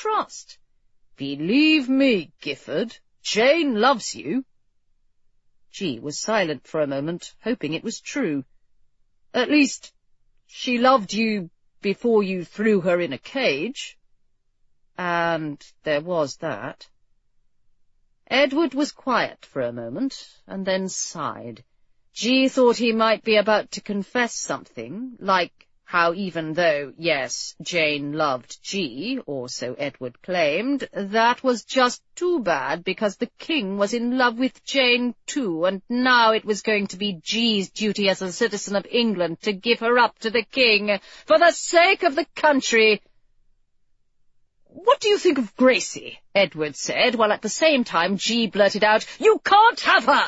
trust. Believe me, Gifford, Jane loves you. G was silent for a moment, hoping it was true. At least, she loved you before you threw her in a cage. And there was that. Edward was quiet for a moment, and then sighed. G thought he might be about to confess something, like how even though, yes, Jane loved G, or so Edward claimed, that was just too bad because the king was in love with Jane too, and now it was going to be G's duty as a citizen of England to give her up to the king for the sake of the country. "What do you think of Gracie?" Edward said, while at the same time G blurted out, "You can't have her!"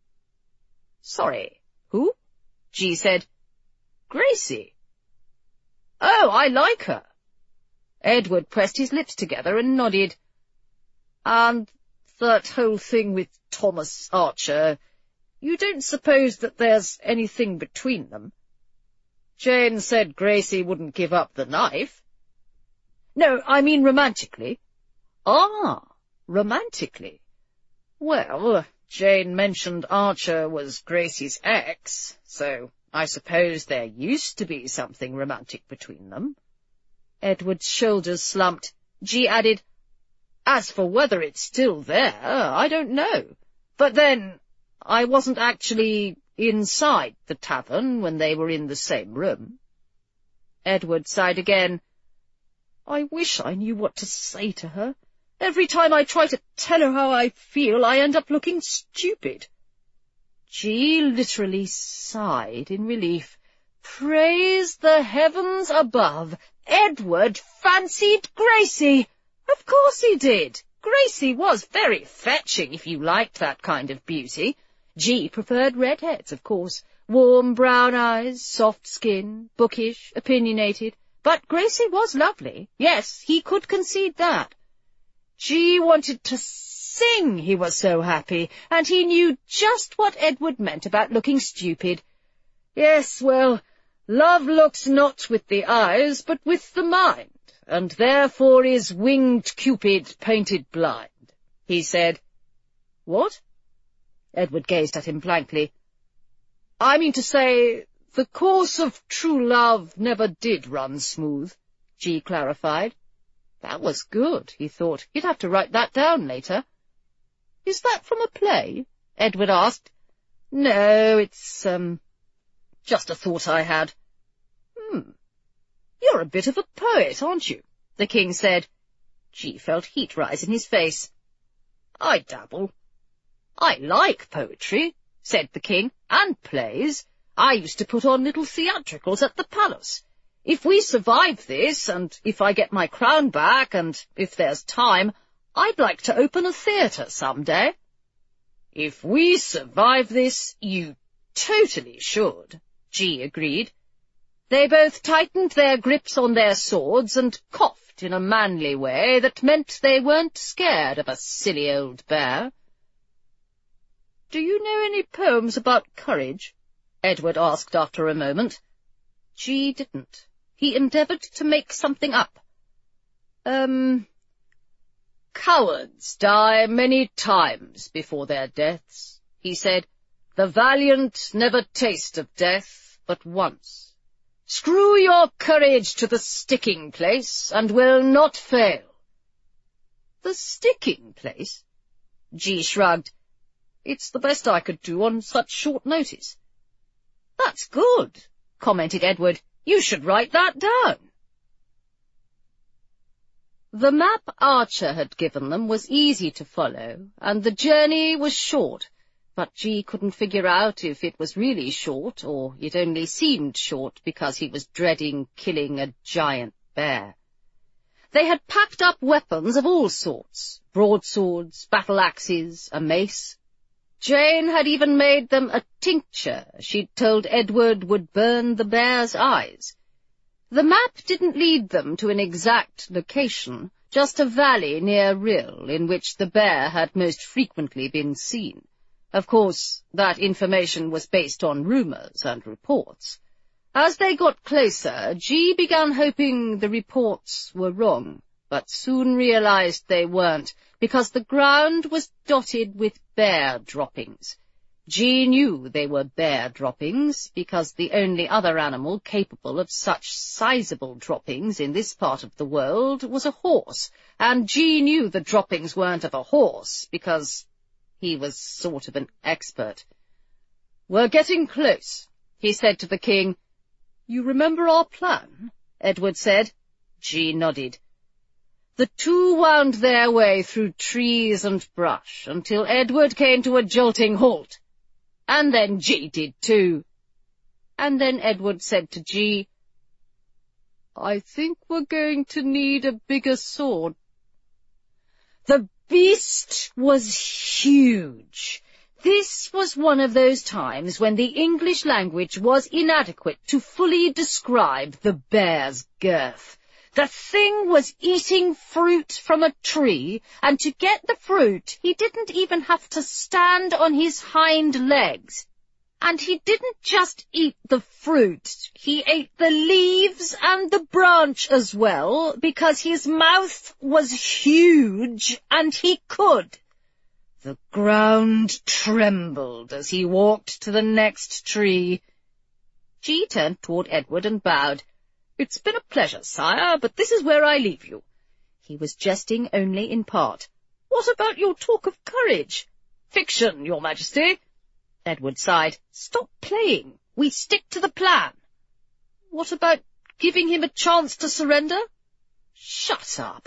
"Sorry, who?" G said. "Gracie." "Oh, I like her." Edward pressed his lips together and nodded. "And that whole thing with Thomas Archer, you don't suppose that there's anything between them?" "Jane said Gracie wouldn't give up the knife." "No, I mean romantically." "Ah, romantically. Well, Jane mentioned Archer was Gracie's ex, so I suppose there used to be something romantic between them." Edward's shoulders slumped. G added, "As for whether it's still there, I don't know. But then, I wasn't actually inside the tavern when they were in the same room." Edward sighed again. "I wish I knew what to say to her. Every time I try to tell her how I feel, I end up looking stupid." G literally sighed in relief. Praise the heavens above! Edward fancied Gracie! Of course he did! Gracie was very fetching, if you liked that kind of beauty. G preferred redheads, of course. Warm brown eyes, soft skin, bookish, opinionated. But Gracie was lovely. Yes, he could concede that. G wanted to sing, he was so happy, and he knew just what Edward meant about looking stupid. Yes, well, love looks not with the eyes, but with the mind, and therefore is winged Cupid painted blind, he said. What? Edward gazed at him blankly. I mean to say, the course of true love never did run smooth, G clarified. That was good, he thought. He'd have to write that down later. Is that from a play? Edward asked. No, it's, just a thought I had. You're a bit of a poet, aren't you? The king said. G felt heat rise in his face. I dabble. I like poetry, said the king, and plays. I used to put on little theatricals at the palace. If we survive this, and if I get my crown back, and if there's time, I'd like to open a theatre some day. If we survive this, you totally should, G agreed. They both tightened their grips on their swords and coughed in a manly way that meant they weren't scared of a silly old bear. Do you know any poems about courage? Edward asked after a moment. G didn't. He endeavoured to make something up. Cowards die many times before their deaths, he said. The valiant never taste of death but once. Screw your courage to the sticking place, and will not fail. The sticking place? G shrugged. It's the best I could do on such short notice. That's good, commented Edward. You should write that down. The map Archer had given them was easy to follow, and the journey was short, but G couldn't figure out if it was really short, or it only seemed short because he was dreading killing a giant bear. They had packed up weapons of all sorts, broadswords, battle-axes, a mace. Jane had even made them a tincture she'd told Edward would burn the bear's eyes. The map didn't lead them to an exact location, just a valley near Rill in which the bear had most frequently been seen. Of course, that information was based on rumours and reports. As they got closer, G began hoping the reports were wrong. but soon realized they weren't, because the ground was dotted with bear droppings. G knew they were bear droppings, because the only other animal capable of such sizable droppings in this part of the world was a horse, and G knew the droppings weren't of a horse, because he was sort of an expert. "We're getting close," he said to the king. "You remember our plan?" Edward said. G nodded. The two wound their way through trees and brush until Edward came to a jolting halt. And then G did too. And then Edward said to G, "I think we're going to need a bigger sword." The beast was huge. This was one of those times when the English language was inadequate to fully describe the bear's girth. The thing was eating fruit from a tree, and to get the fruit he didn't even have to stand on his hind legs. And he didn't just eat the fruit, he ate the leaves and the branch as well, because his mouth was huge and he could. The ground trembled as he walked to the next tree. G turned toward Edward and bowed. "It's been a pleasure, sire, but this is where I leave you." He was jesting only in part. "What about your talk of courage?" "Fiction, your majesty." Edward sighed. "Stop playing. We stick to the plan." "What about giving him a chance to surrender?" "Shut up."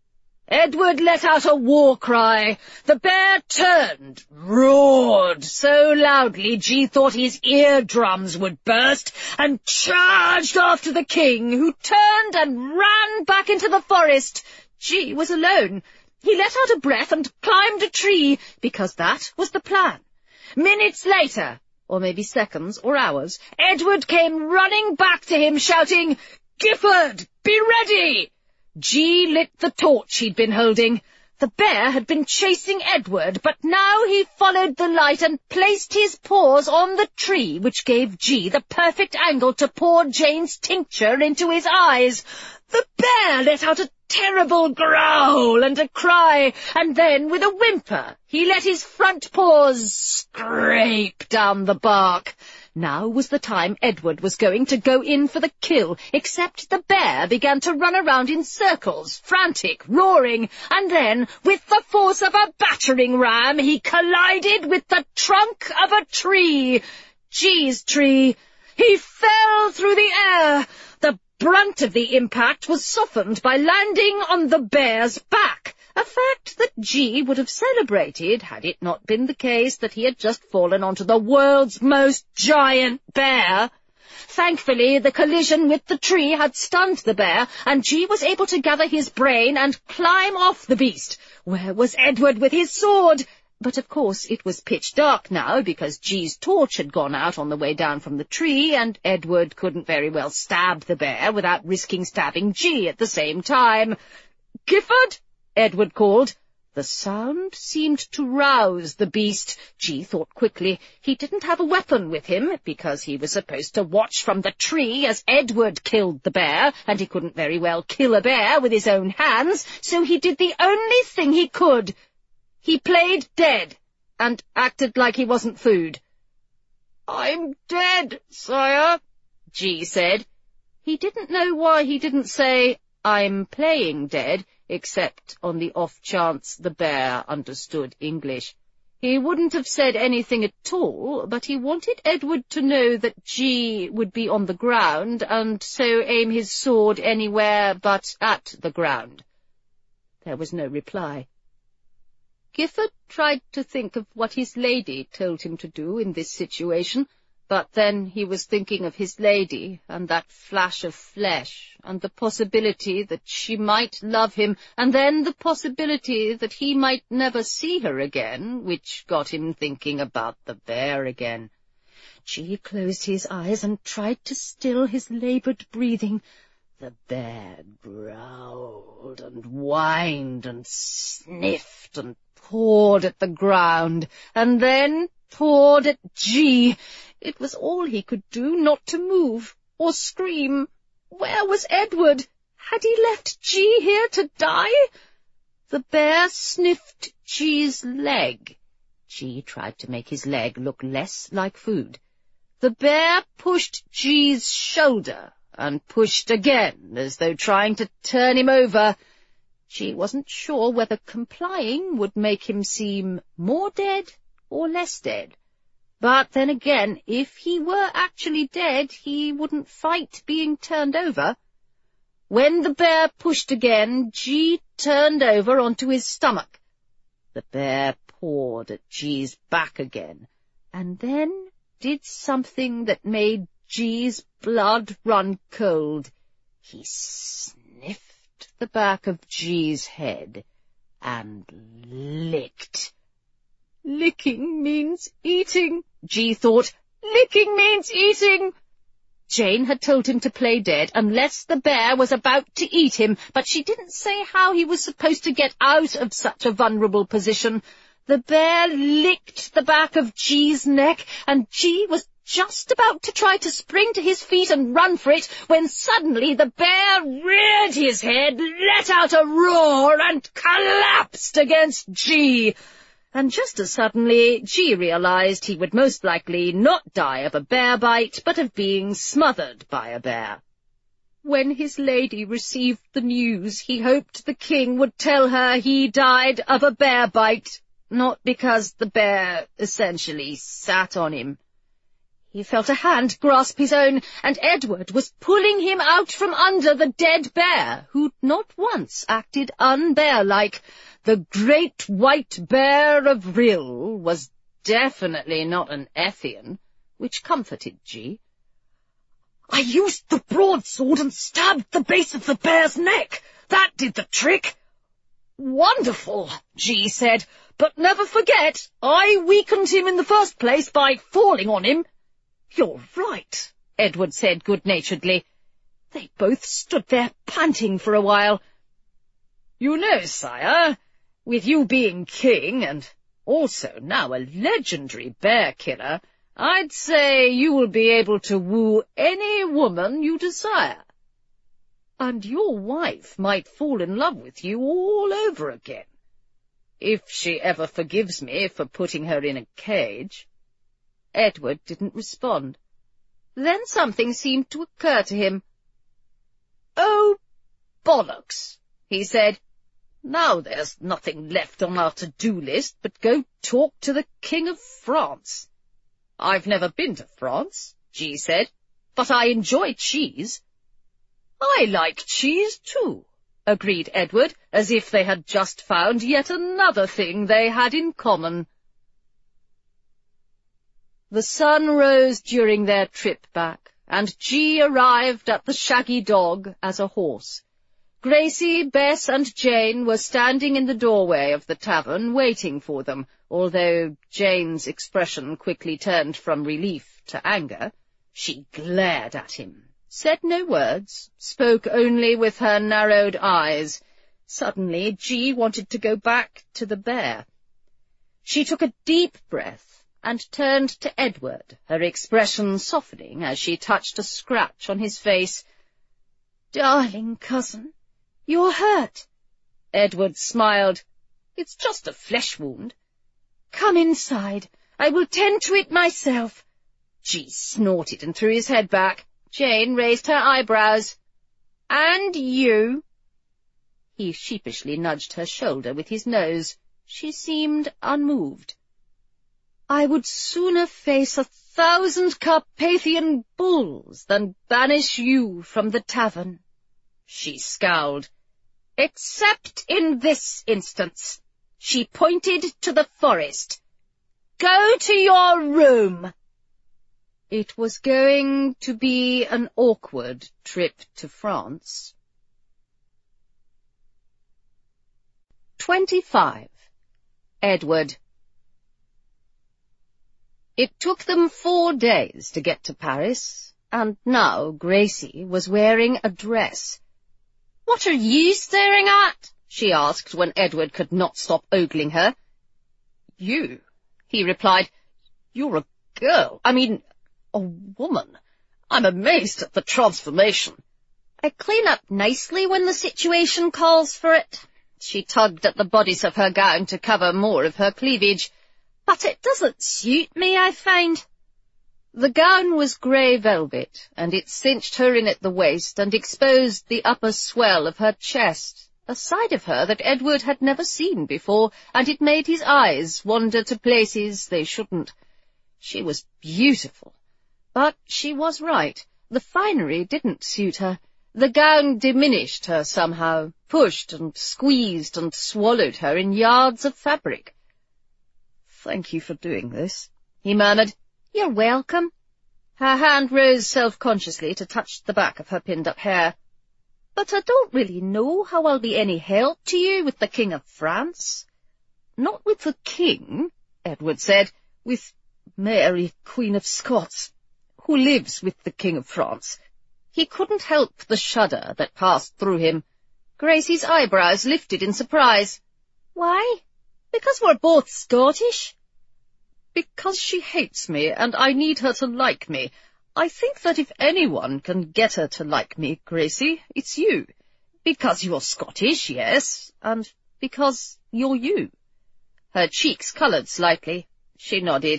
Edward let out a war cry. The bear turned, roared so loudly G thought his eardrums would burst, and charged after the king, who turned and ran back into the forest. G was alone. He let out a breath and climbed a tree, because that was the plan. Minutes later, or maybe seconds or hours, Edward came running back to him, shouting, "Gifford, be ready!" G lit the torch he'd been holding. The bear had been chasing Edward, but now he followed the light and placed his paws on the tree, which gave G the perfect angle to pour Jane's tincture into his eyes. The bear let out a terrible growl and a cry, and then, with a whimper, he let his front paws scrape down the bark. Now was the time Edward was going to go in for the kill, except the bear began to run around in circles, frantic, roaring, and then, with the force of a battering ram, he collided with the trunk of a tree. G's tree. He fell through the air. The brunt of the impact was softened by landing on the bear's back, a fact that G would have celebrated had it not been the case that he had just fallen onto the world's most giant bear. Thankfully, the collision with the tree had stunned the bear, and G was able to gather his brain and climb off the beast. Where was Edward with his sword? But of course it was pitch dark now, because G's torch had gone out on the way down from the tree, and Edward couldn't very well stab the bear without risking stabbing G at the same time. "Gifford?" Edward called. The sound seemed to rouse the beast. G thought quickly. He didn't have a weapon with him, because he was supposed to watch from the tree as Edward killed the bear, and he couldn't very well kill a bear with his own hands, so he did the only thing he could. He played dead, and acted like he wasn't food. "I'm dead, sire," G said. He didn't know why he didn't say, "I'm playing dead," except on the off chance the bear understood English. He wouldn't have said anything at all, but he wanted Edward to know that G would be on the ground, and so aim his sword anywhere but at the ground. There was no reply. Gifford tried to think of what his lady told him to do in this situation, but then he was thinking of his lady, and that flash of flesh, and the possibility that she might love him, and then the possibility that he might never see her again, which got him thinking about the bear again. G closed his eyes and tried to still his laboured breathing. The bear growled and whined and sniffed and pawed at the ground, and then pawed at G. It was all he could do not to move or scream. Where was Edward? Had he left G here to die? The bear sniffed G's leg. G tried to make his leg look less like food. The bear pushed G's shoulder and pushed again, as though trying to turn him over. G wasn't sure whether complying would make him seem more dead or less dead. But then again, if he were actually dead, he wouldn't fight being turned over. When the bear pushed again, G turned over onto his stomach. The bear pawed at G's back again, and then did something that made G's blood run cold. He sniffed the back of G's head and licked. Licking means eating, G thought. Licking means eating. Jane had told him to play dead unless the bear was about to eat him, but she didn't say how he was supposed to get out of such a vulnerable position. The bear licked the back of G's neck, and G was just about to try to spring to his feet and run for it, when suddenly the bear reared his head, let out a roar, and collapsed against G. And just as suddenly, G realized he would most likely not die of a bear bite, but of being smothered by a bear. When his lady received the news, he hoped the king would tell her he died of a bear bite, not because the bear essentially sat on him. He felt a hand grasp his own, and Edward was pulling him out from under the dead bear, who'd not once acted unbear-like. The great white bear of Rill was definitely not an Ethian, which comforted G. "I used the broadsword and stabbed the base of the bear's neck. That did the trick." "Wonderful," G said, "but never forget, I weakened him in the first place by falling on him." "You're right," Edward said good-naturedly. They both stood there panting for a while. "You know, sire, with you being king, and also now a legendary bear-killer, I'd say you will be able to woo any woman you desire. And your wife might fall in love with you all over again, if she ever forgives me for putting her in a cage." Edward didn't respond. Then something seemed to occur to him. "Oh, bollocks," he said. "Now there's nothing left on our to-do list but go talk to the King of France." "I've never been to France," G said, "but I enjoy cheese." "I like cheese too," agreed Edward, as if they had just found yet another thing they had in common. The sun rose during their trip back, and G arrived at the Shaggy Dog as a horse. Gracie, Bess, and Jane were standing in the doorway of the tavern waiting for them, although Jane's expression quickly turned from relief to anger. She glared at him, said no words, spoke only with her narrowed eyes. Suddenly, G wanted to go back to the bear. She took a deep breath and turned to Edward, her expression softening as she touched a scratch on his face. "Darling cousin, you're hurt." Edward smiled. "It's just a flesh wound." "Come inside. I will tend to it myself." G snorted and threw his head back. Jane raised her eyebrows. "And you?" He sheepishly nudged her shoulder with his nose. She seemed unmoved. "I would sooner face 1,000 Carpathian bulls than banish you from the tavern." She scowled. "Except in this instance." She pointed to the forest. "Go to your room." It was going to be an awkward trip to France. 25. Edward. It took them 4 days to get to Paris, and now Gracie was wearing a dress. "What are you staring at?" she asked when Edward could not stop ogling her. "You," he replied. "You're a girl. I mean, a woman. I'm amazed at the transformation. I clean up nicely when the situation calls for it." She tugged at the bodice of her gown to cover more of her cleavage. "But it doesn't suit me, I find." The gown was grey velvet, and it cinched her in at the waist and exposed the upper swell of her chest, a side of her that Edward had never seen before, and it made his eyes wander to places they shouldn't. She was beautiful, but she was right. The finery didn't suit her. The gown diminished her somehow, pushed and squeezed and swallowed her in yards of fabric. "Thank you for doing this," he murmured. "You're welcome." Her hand rose self-consciously to touch the back of her pinned-up hair. "But I don't really know how I'll be any help to you with the King of France." "Not with the King," Edward said, "with Mary, Queen of Scots, who lives with the King of France." He couldn't help the shudder that passed through him. Gracie's eyebrows lifted in surprise. "Why? Because we're both Scottish?" "Because she hates me, and I need her to like me. I think that if anyone can get her to like me, Gracie, it's you. Because you're Scottish, yes, and because you're you." Her cheeks coloured slightly. She nodded.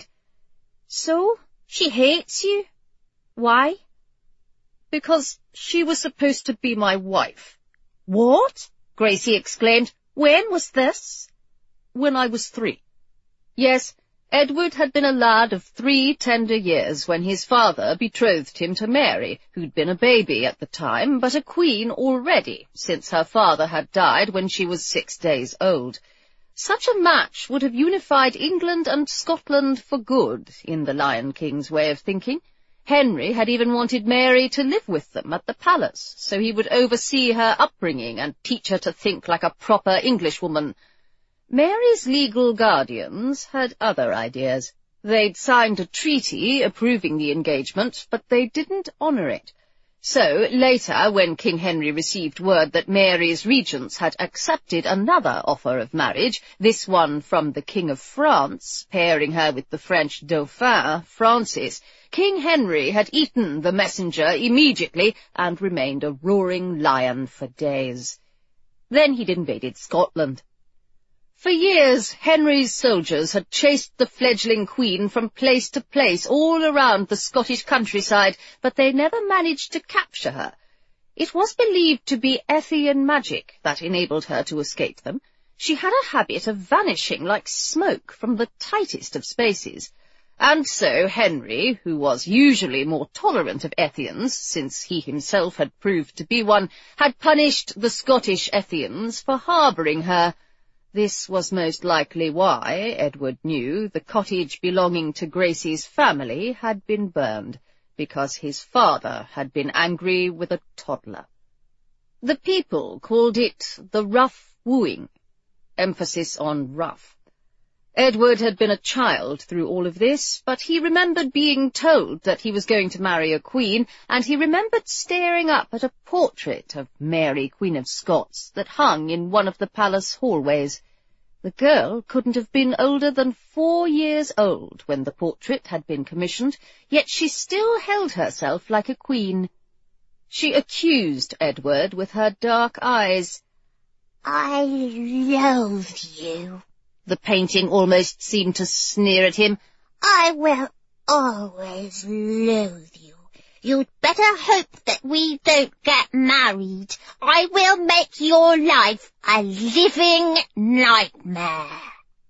"So, she hates you? Why?" "Because she was supposed to be my wife." "What?" Gracie exclaimed. "When was this?" "When I was 3. Yes, Edward had been a lad of 3 tender years when his father betrothed him to Mary, who'd been a baby at the time, but a queen already, since her father had died when she was 6 days old. Such a match would have unified England and Scotland for good, in the Lion King's way of thinking. Henry had even wanted Mary to live with them at the palace, so he would oversee her upbringing and teach her to think like a proper Englishwoman. Mary's legal guardians had other ideas. They'd signed a treaty approving the engagement, but they didn't honour it. So, later, when King Henry received word that Mary's regents had accepted another offer of marriage, this one from the King of France, pairing her with the French Dauphin, Francis, King Henry had eaten the messenger immediately and remained a roaring lion for days. Then he'd invaded Scotland. For years, Henry's soldiers had chased the fledgling queen from place to place all around the Scottish countryside, but they never managed to capture her. It was believed to be Ethian magic that enabled her to escape them. She had a habit of vanishing like smoke from the tightest of spaces. And so Henry, who was usually more tolerant of Ethians, since he himself had proved to be one, had punished the Scottish Ethians for harbouring her. This was most likely why, Edward knew, the cottage belonging to Gracie's family had been burned, because his father had been angry with a toddler. The people called it the rough wooing, emphasis on rough. Edward had been a child through all of this, but he remembered being told that he was going to marry a queen, and he remembered staring up at a portrait of Mary, Queen of Scots, that hung in one of the palace hallways. The girl couldn't have been older than 4 years old when the portrait had been commissioned, yet she still held herself like a queen. She accused Edward with her dark eyes. "I loathe you." The painting almost seemed to sneer at him. "I will always loathe you. You'd better hope that we don't get married. I will make your life a living nightmare."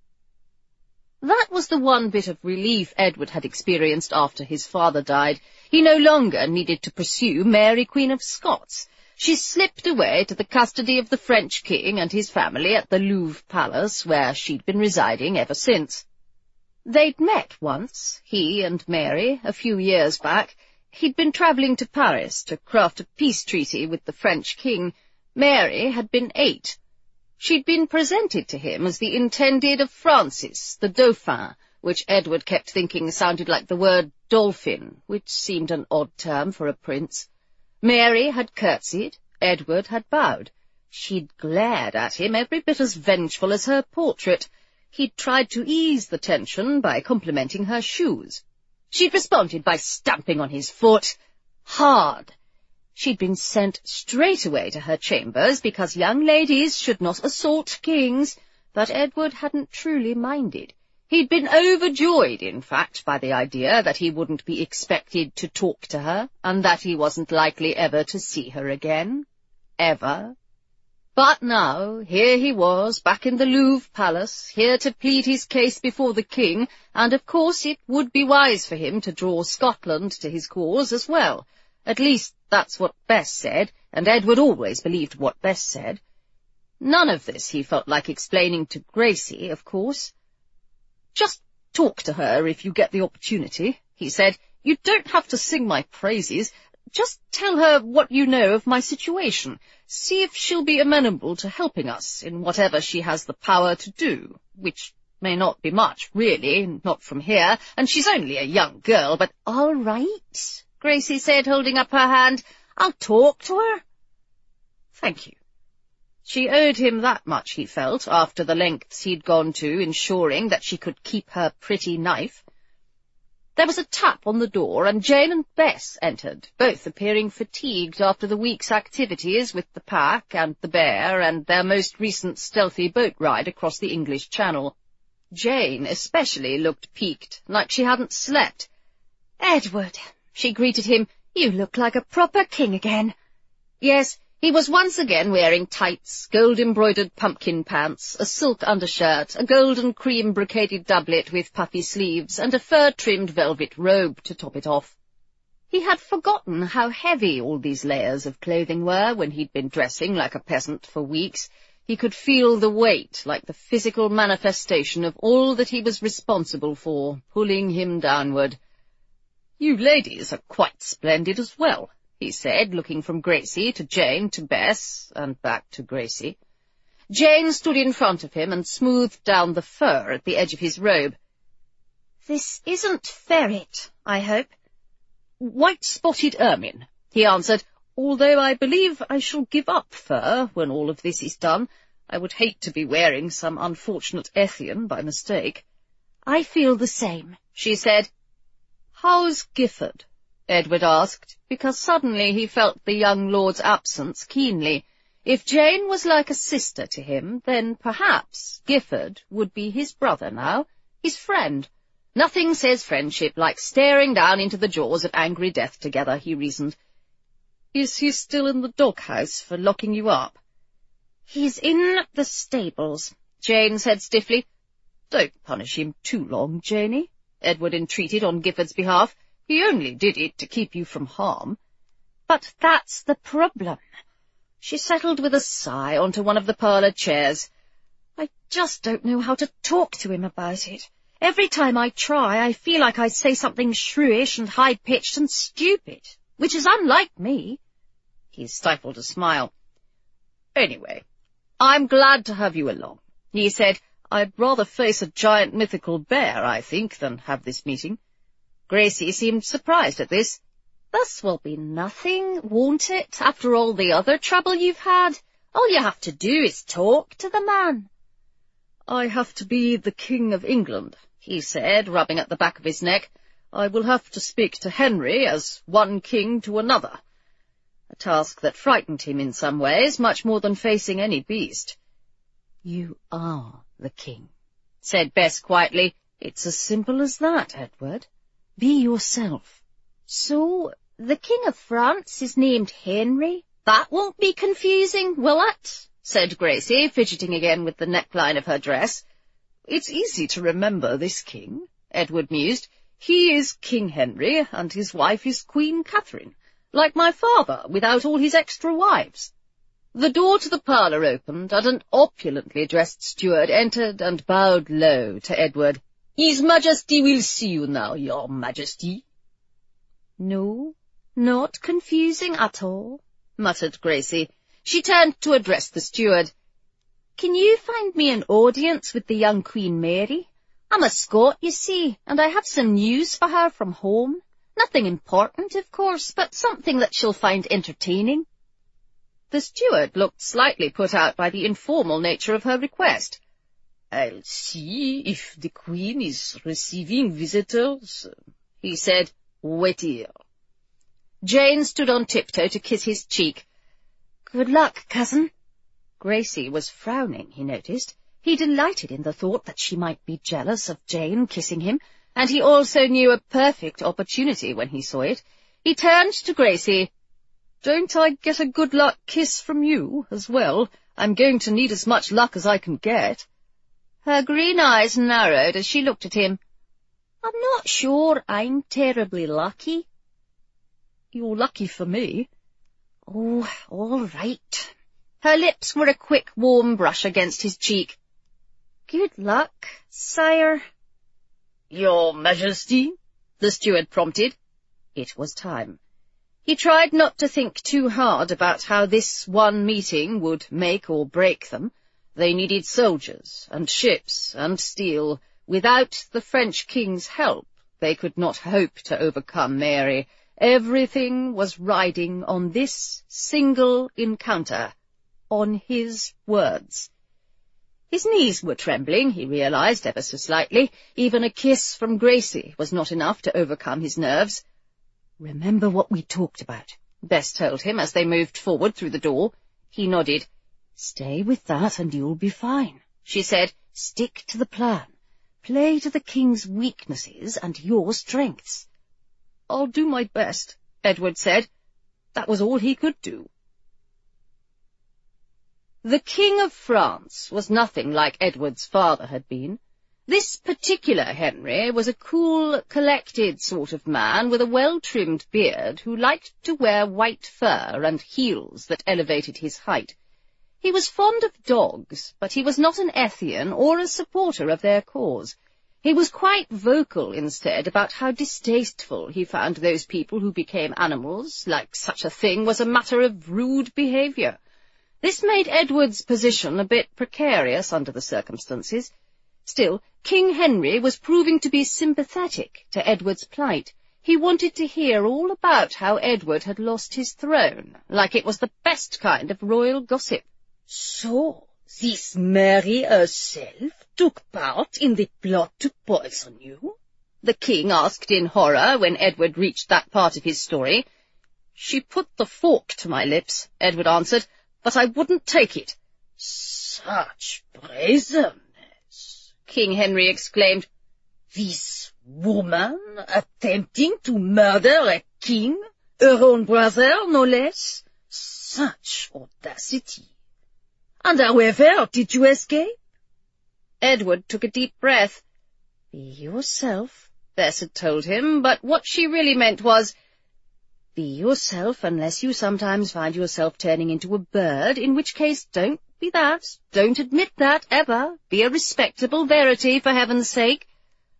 That was the one bit of relief Edward had experienced after his father died. He no longer needed to pursue Mary, Queen of Scots. She slipped away to the custody of the French king and his family at the Louvre Palace, where she'd been residing ever since. They'd met once, he and Mary, a few years back. He'd been travelling to Paris to craft a peace treaty with the French king. Mary had been 8. She'd been presented to him as the intended of Francis, the Dauphin, which Edward kept thinking sounded like the word dolphin, which seemed an odd term for a prince. Mary had curtsied, Edward had bowed. She'd glared at him every bit as vengeful as her portrait. He'd tried to ease the tension by complimenting her shoes. She'd responded by stamping on his foot. Hard. She'd been sent straight away to her chambers because young ladies should not assault kings, but Edward hadn't truly minded. He'd been overjoyed, in fact, by the idea that he wouldn't be expected to talk to her, and that he wasn't likely ever to see her again. Ever. But now, here he was, back in the Louvre Palace, here to plead his case before the king, and of course it would be wise for him to draw Scotland to his cause as well. At least that's what Bess said, and Edward always believed what Bess said. None of this he felt like explaining to Gracie, of course. "Just talk to her if you get the opportunity," he said. "You don't have to sing my praises. Just tell her what you know of my situation. See if she'll be amenable to helping us in whatever she has the power to do, which may not be much, really, not from here, and she's only a young girl, but—" "All right," Gracie said, holding up her hand. "I'll talk to her." "Thank you." She owed him that much, he felt, after the lengths he'd gone to ensuring that she could keep her pretty knife. There was a tap on the door, and Jane and Bess entered, both appearing fatigued after the week's activities with the pack and the bear and their most recent stealthy boat ride across the English Channel. Jane especially looked peaked, like she hadn't slept. "Edward," she greeted him, "you look like a proper king again." Yes, he was once again wearing tights, gold-embroidered pumpkin pants, a silk undershirt, a gold and cream brocaded doublet with puffy sleeves, and a fur-trimmed velvet robe to top it off. He had forgotten how heavy all these layers of clothing were when he'd been dressing like a peasant for weeks. He could feel the weight, like the physical manifestation of all that he was responsible for, pulling him downward. "You ladies are quite splendid as well," he said, looking from Gracie to Jane to Bess, and back to Gracie. Jane stood in front of him and smoothed down the fur at the edge of his robe. "This isn't ferret, I hope?" "White-spotted ermine," he answered, "although I believe I shall give up fur when all of this is done. I would hate to be wearing some unfortunate Ethian by mistake." "I feel the same," she said. "How's Gifford?" Edward asked, because suddenly he felt the young lord's absence keenly. If Jane was like a sister to him, then perhaps Gifford would be his brother now, his friend. Nothing says friendship like staring down into the jaws of angry death together, he reasoned. "Is he still in the doghouse for locking you up?" "He's in the stables," Jane said stiffly. "Don't punish him too long, Janey," Edward entreated on Gifford's behalf. "He only did it to keep you from harm." "But that's the problem." She settled with a sigh onto one of the parlour chairs. "I just don't know how to talk to him about it. Every time I try, I feel like I say something shrewish and high-pitched and stupid, which is unlike me." He stifled a smile. "Anyway, I'm glad to have you along," he said. "I'd rather face a giant mythical bear, I think, than have this meeting." Gracie seemed surprised at this. "This will be nothing, won't it, after all the other trouble you've had? All you have to do is talk to the man." "I have to be the King of England," he said, rubbing at the back of his neck. "I will have to speak to Henry as one king to another." A task that frightened him in some ways, much more than facing any beast. "You are the king," said Bess quietly. "It's as simple as that, Edward. Be yourself." "So, the King of France is named Henry? That won't be confusing, will it?" said Gracie, fidgeting again with the neckline of her dress. "It's easy to remember this king," Edward mused. "He is King Henry, and his wife is Queen Catherine, like my father, without all his extra wives." The door to the parlour opened, and an opulently dressed steward entered and bowed low to Edward. "His Majesty will see you now, Your Majesty." "No, not confusing at all," muttered Gracie. She turned to address the steward. "Can you find me an audience with the young Queen Mary? I'm a Scot, you see, and I have some news for her from home. Nothing important, of course, but something that she'll find entertaining." The steward looked slightly put out by the informal nature of her request. "I'll see if the Queen is receiving visitors," he said. "Wait here." Jane stood on tiptoe to kiss his cheek. "Good luck, cousin." Gracie was frowning, he noticed. He delighted in the thought that she might be jealous of Jane kissing him, and he also knew a perfect opportunity when he saw it. He turned to Gracie. "Don't I get a good luck kiss from you as well? I'm going to need as much luck as I can get." Her green eyes narrowed as she looked at him. "I'm not sure I'm terribly lucky." "You're lucky for me." "Oh, all right." Her lips were a quick, warm brush against his cheek. "Good luck, sire." "Your Majesty?" the steward prompted. It was time. He tried not to think too hard about how this one meeting would make or break them. They needed soldiers and ships and steel. Without the French king's help, they could not hope to overcome Mary. Everything was riding on this single encounter, on his words. His knees were trembling, he realized ever so slightly. Even a kiss from Gracie was not enough to overcome his nerves. "Remember what we talked about," Bess told him as they moved forward through the door. He nodded. "Stay with that and you'll be fine," she said. "Stick to the plan. Play to the king's weaknesses and your strengths." "I'll do my best," Edward said. That was all he could do. The King of France was nothing like Edward's father had been. This particular Henry was a cool, collected sort of man with a well-trimmed beard who liked to wear white fur and heels that elevated his height. He was fond of dogs, but he was not an Ethian or a supporter of their cause. He was quite vocal instead about how distasteful he found those people who became animals, like such a thing was a matter of rude behaviour. This made Edward's position a bit precarious under the circumstances. Still, King Henry was proving to be sympathetic to Edward's plight. He wanted to hear all about how Edward had lost his throne, like it was the best kind of royal gossip. "So, this Mary herself took part in the plot to poison you?" the king asked in horror when Edward reached that part of his story. "She put the fork to my lips," Edward answered, "but I wouldn't take it." "Such brazenness!" King Henry exclaimed. "This woman attempting to murder a king, her own brother, no less? Such audacity! And however did you escape?" Edward took a deep breath. "Be yourself," Bess had told him, but what she really meant was, "Be yourself unless you sometimes find yourself turning into a bird, in which case don't be that. Don't admit that, ever. Be a respectable Verity, for heaven's sake."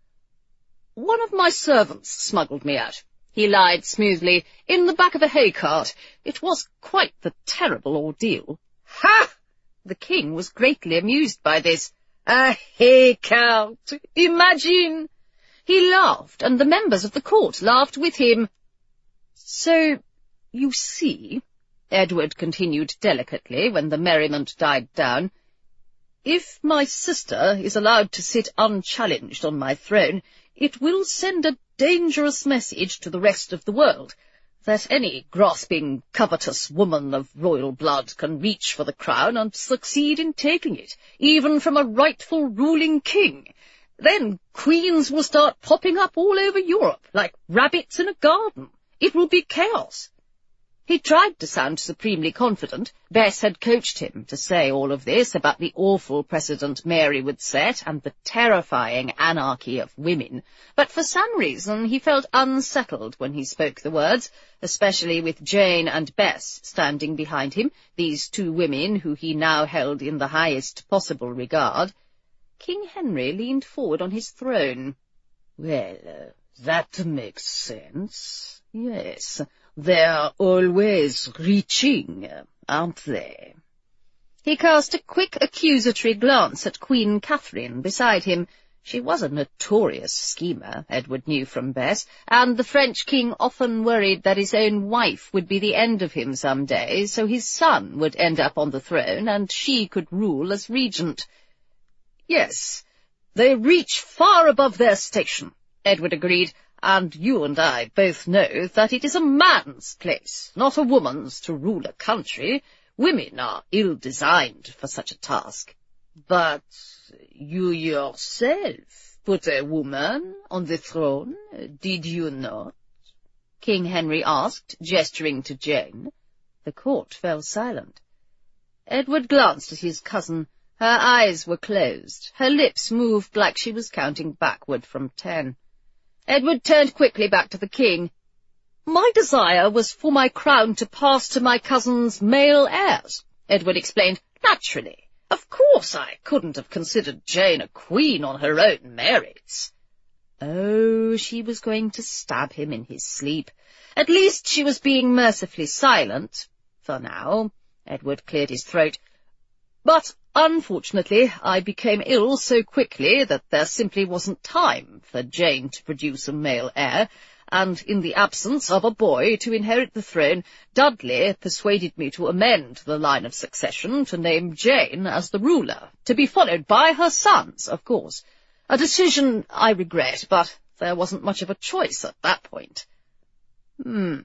"One of my servants smuggled me out," he lied smoothly, "in the back of a hay cart. It was quite the terrible ordeal." "Ha!" The king was greatly amused by this. "A hay cart! Imagine!" He laughed, and the members of the court laughed with him. "So, you see," Edward continued delicately when the merriment died down, "if my sister is allowed to sit unchallenged on my throne, it will send a dangerous message to the rest of the world, that any grasping, covetous woman of royal blood can reach for the crown and succeed in taking it, even from a rightful ruling king. Then queens will start popping up all over Europe, like rabbits in a garden. It will be chaos." He tried to sound supremely confident. Bess had coached him to say all of this about the awful precedent Mary would set and the terrifying anarchy of women, but for some reason he felt unsettled when he spoke the words, especially with Jane and Bess standing behind him, these two women who he now held in the highest possible regard. King Henry leaned forward on his throne. "Well, that makes sense. Yes, they're always reaching, aren't they?" He cast a quick accusatory glance at Queen Catherine beside him. She was a notorious schemer, Edward knew from Bess, and the French king often worried that his own wife would be the end of him some day, so his son would end up on the throne, and she could rule as regent. "Yes, they reach far above their station," Edward agreed. and you and I both know that it is a man's place, not a woman's, to rule a country. Women are ill-designed for such a task. But you yourself put a woman on the throne, did you not? King Henry asked, gesturing to Jane. The court fell silent. Edward glanced at his cousin. Her eyes were closed. Her lips moved like she was counting backward from 10. Edward turned quickly back to the king. My desire was for my crown to pass to my cousin's male heirs, Edward explained. Naturally. Of course I couldn't have considered Jane a queen on her own merits. Oh, she was going to stab him in his sleep. At least she was being mercifully silent. For now. Edward cleared his throat. But, unfortunately, I became ill so quickly that there simply wasn't time for Jane to produce a male heir, and in the absence of a boy to inherit the throne, Dudley persuaded me to amend the line of succession to name Jane as the ruler, to be followed by her sons, of course. A decision I regret, but there wasn't much of a choice at that point. Well,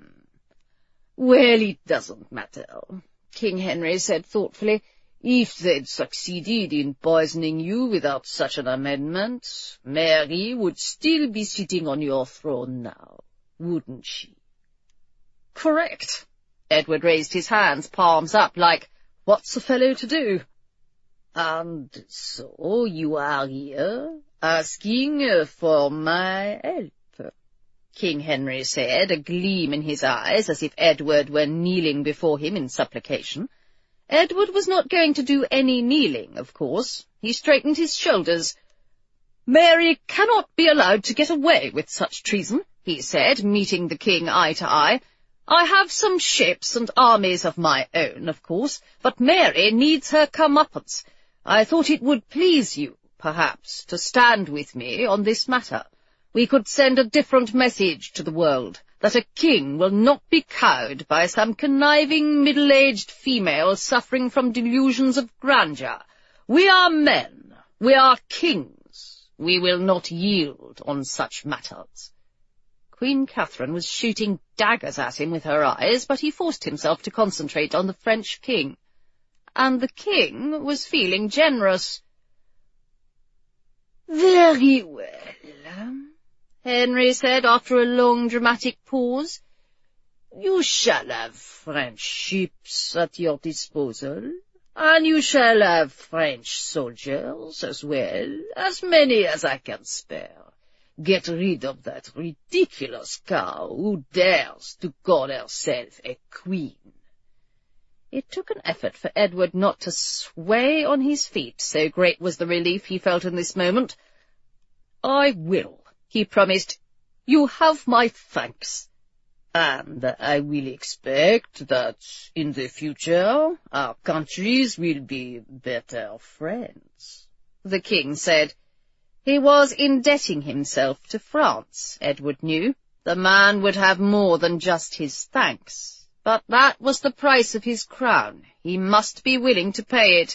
it doesn't matter, King Henry said thoughtfully. If they'd succeeded in poisoning you without such an amendment, Mary would still be sitting on your throne now, wouldn't she? Correct. Edward raised his hands, palms up, like, what's a fellow to do? And so you are here, asking for my help, King Henry said, a gleam in his eyes, as if Edward were kneeling before him in supplication. Edward was not going to do any kneeling, of course. He straightened his shoulders. Mary cannot be allowed to get away with such treason, he said, meeting the king eye to eye. I have some ships and armies of my own, of course, but Mary needs her comeuppance. I thought it would please you, perhaps, to stand with me on this matter. We could send a different message to the world, that a king will not be cowed by some conniving middle-aged female suffering from delusions of grandeur. We are men. We are kings. We will not yield on such matters. Queen Catherine was shooting daggers at him with her eyes, but he forced himself to concentrate on the French king. And the king was feeling generous. Very well, Henry said after a long dramatic pause. You shall have French ships at your disposal, and you shall have French soldiers as well, as many as I can spare. Get rid of that ridiculous cow who dares to call herself a queen. It took an effort for Edward not to sway on his feet, so great was the relief he felt in this moment. I will, he promised. You have my thanks. And I will expect that in the future our countries will be better friends, the king said. He was indebting himself to France, Edward knew. The man would have more than just his thanks. But that was the price of his crown. He must be willing to pay it.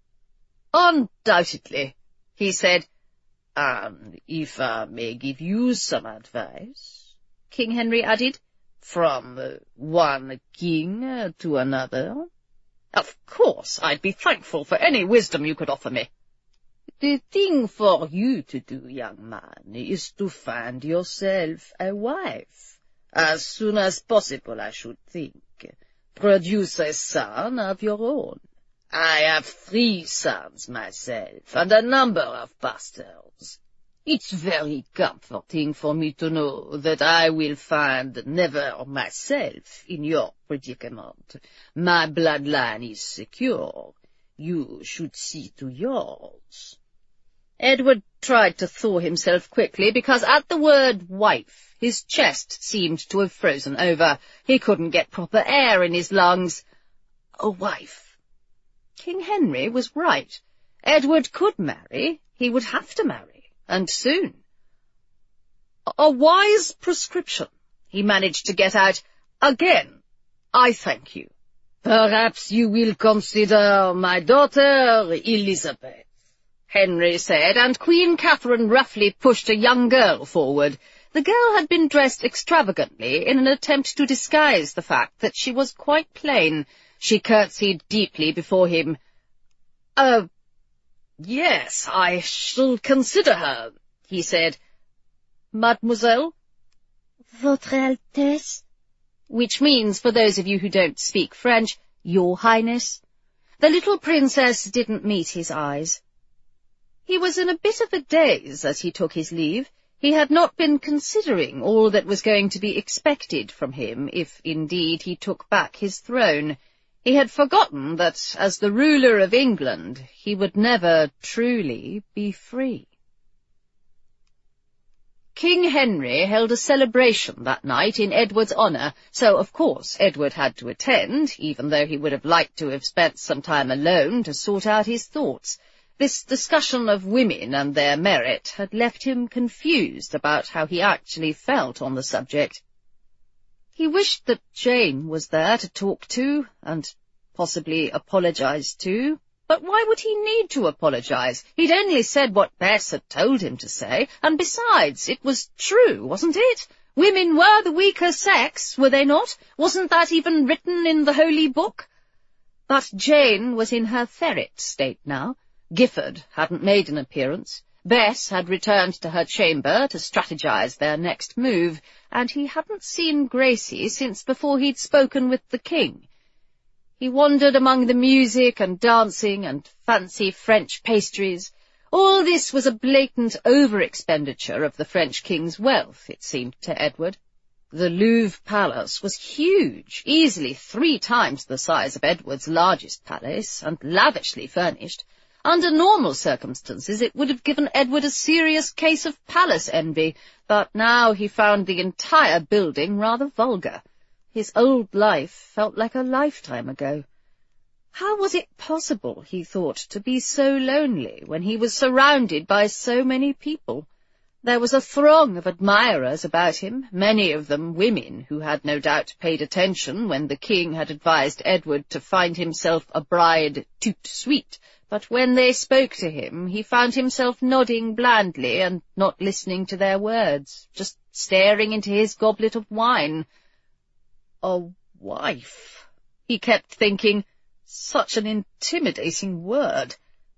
Undoubtedly, he said. And if I may give you some advice, King Henry added, from one king to another. Of course, I'd be thankful for any wisdom you could offer me. The thing for you to do, young man, is to find yourself a wife. As soon as possible, I should think. Produce a son of your own. I have 3 sons myself, and a number of bastards. It's very comforting for me to know that I will find never myself in your predicament. My bloodline is secure. You should see to yours. Edward tried to thaw himself quickly, because at the word wife, his chest seemed to have frozen over. He couldn't get proper air in his lungs. A wife. King Henry was right. Edward could marry. He would have to marry, and soon. A wise prescription, he managed to get out. Again, I thank you. Perhaps you will consider my daughter Elizabeth, Henry said, and Queen Catherine roughly pushed a young girl forward. The girl had been dressed extravagantly in an attempt to disguise the fact that she was quite plain. She curtsied deeply before him. Yes, I shall consider her, he said. Mademoiselle? Votre Altesse? Which means, for those of you who don't speak French, Your Highness. The little princess didn't meet his eyes. He was in a bit of a daze as he took his leave. He had not been considering all that was going to be expected from him, if indeed he took back his throne. He had forgotten that, as the ruler of England, he would never truly be free. King Henry held a celebration that night in Edward's honour, so of course Edward had to attend, even though he would have liked to have spent some time alone to sort out his thoughts. This discussion of women and their merit had left him confused about how he actually felt on the subject. He wished that Jane was there to talk to, and possibly apologize to. But why would he need to apologize? He'd only said what Bess had told him to say, and besides, it was true, wasn't it? Women were the weaker sex, were they not? Wasn't that even written in the Holy Book? But Jane was in her ferret state now. Gifford hadn't made an appearance. Bess had returned to her chamber to strategize their next move, and he hadn't seen Gracie since before he'd spoken with the king. He wandered among the music and dancing and fancy French pastries. All this was a blatant over-expenditure of the French king's wealth, it seemed to Edward. The Louvre Palace was huge, easily 3 times the size of Edward's largest palace, and lavishly furnished. Under normal circumstances it would have given Edward a serious case of palace envy, but now he found the entire building rather vulgar. His old life felt like a lifetime ago. How was it possible, he thought, to be so lonely when he was surrounded by so many people? There was a throng of admirers about him, many of them women who had no doubt paid attention when the king had advised Edward to find himself a bride toute suite, but when they spoke to him he found himself nodding blandly and not listening to their words, just staring into his goblet of wine. A wife, he kept thinking. Such an intimidating word.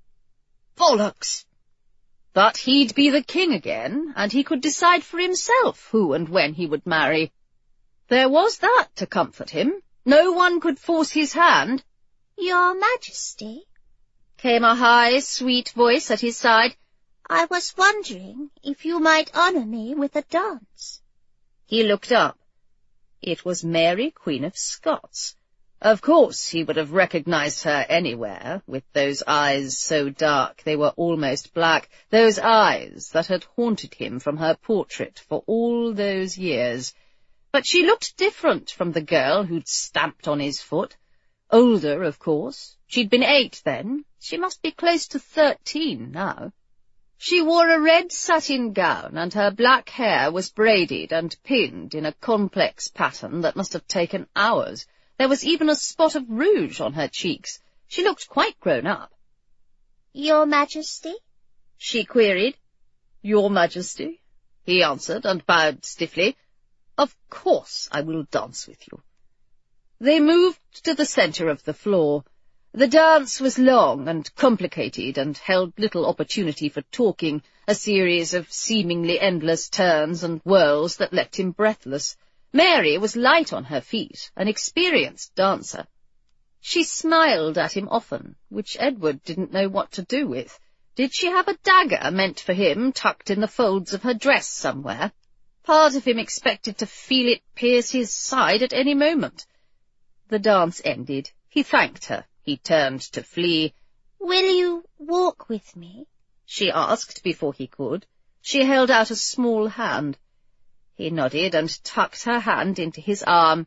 Bollocks! But he'd be the king again, and he could decide for himself who and when he would marry. There was that to comfort him. No one could force his hand. Your Majesty, came a high, sweet voice at his side. I was wondering if you might honour me with a dance. He looked up. It was Mary, Queen of Scots. Of course he would have recognized her anywhere, with those eyes so dark they were almost black, those eyes that had haunted him from her portrait for all those years. But she looked different from the girl who'd stamped on his foot. Older, of course. She'd been 8 then. She must be close to 13 now. She wore a red satin gown, and her black hair was braided and pinned in a complex pattern that must have taken hours. There was even a spot of rouge on her cheeks. She looked quite grown up. Your Majesty? She queried. Your Majesty, he answered, and bowed stiffly. Of course I will dance with you. They moved to the centre of the floor. The dance was long and complicated and held little opportunity for talking, a series of seemingly endless turns and whirls that left him breathless. Mary was light on her feet, an experienced dancer. She smiled at him often, which Edward didn't know what to do with. Did she have a dagger meant for him tucked in the folds of her dress somewhere? Part of him expected to feel it pierce his side at any moment. The dance ended. He thanked her. He turned to flee. Will you walk with me? She asked before he could. She held out a small hand. He nodded and tucked her hand into his arm.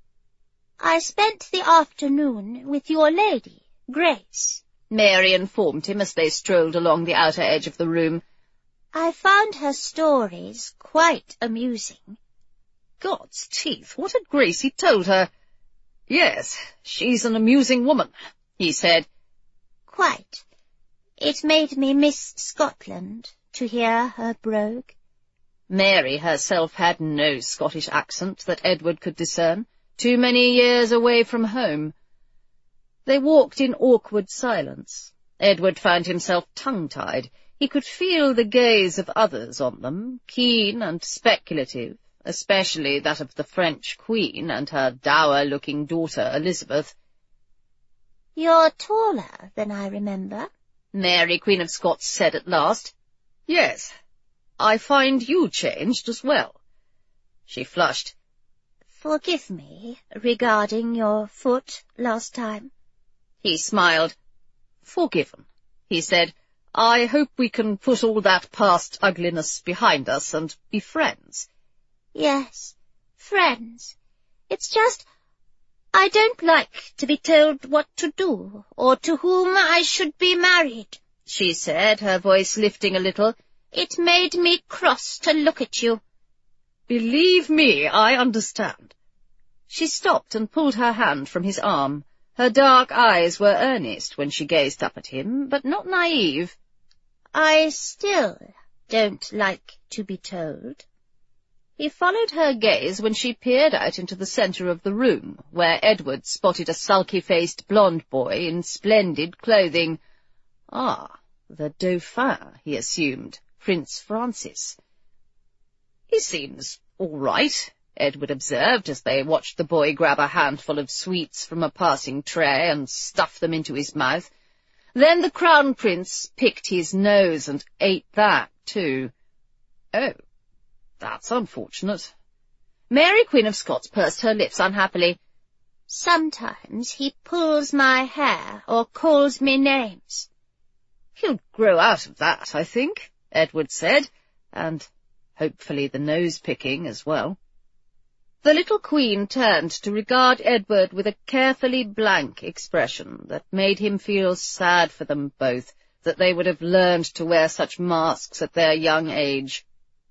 I spent the afternoon with your lady, Grace, Mary informed him as they strolled along the outer edge of the room. I found her stories quite amusing. God's teeth, what had Gracie told her? Yes, she's an amusing woman, he said. Quite. It made me miss Scotland to hear her brogue. Mary herself had no Scottish accent that Edward could discern, too many years away from home. They walked in awkward silence. Edward found himself tongue-tied. He could feel the gaze of others on them, keen and speculative, especially that of the French Queen and her dour-looking daughter Elizabeth. "You're taller than I remember," Mary, Queen of Scots, said at last. "Yes, I find you changed as well." She flushed. "Forgive me regarding your foot last time." He smiled. "Forgiven," he said. "I hope we can put all that past ugliness behind us and be friends." "Yes, friends. It's just I don't like to be told what to do or to whom I should be married," she said, her voice lifting a little. "It made me cross to look at you." "Believe me, I understand." She stopped and pulled her hand from his arm. Her dark eyes were earnest when she gazed up at him, but not naive. "I still don't like to be told." He followed her gaze when she peered out into the centre of the room, where Edward spotted a sulky-faced blonde boy in splendid clothing. Ah, the Dauphin, he assumed, Prince Francis. "He seems all right," Edward observed as they watched the boy grab a handful of sweets from a passing tray and stuff them into his mouth. Then the Crown Prince picked his nose and ate that, too. "Oh, that's unfortunate." Mary, Queen of Scots, pursed her lips unhappily. "Sometimes he pulls my hair or calls me names." "He'll grow out of that, I think," Edward said, and hopefully the nose-picking as well. The little Queen turned to regard Edward with a carefully blank expression that made him feel sad for them both, that they would have learned to wear such masks at their young age.